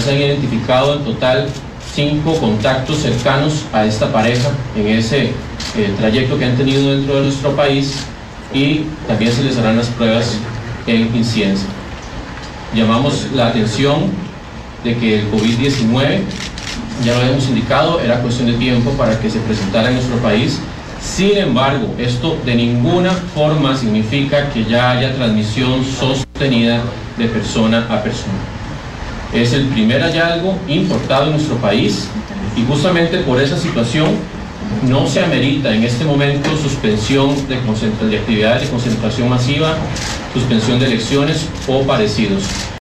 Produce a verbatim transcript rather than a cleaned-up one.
se han identificado en total cinco contactos cercanos a esta pareja en ese eh, trayecto que han tenido dentro de nuestro país, y también se les harán las pruebas en incidencia. Llamamos la atención de que el COVID diecinueve, ya lo habíamos indicado, era cuestión de tiempo para que se presentara en nuestro país. Sin embargo, esto de ninguna forma significa que ya haya transmisión sostenida de persona a persona. Es el primer hallazgo importado en nuestro país, y justamente por esa situación no se amerita en este momento suspensión de, de actividades de concentración masiva, suspensión de elecciones o parecidos.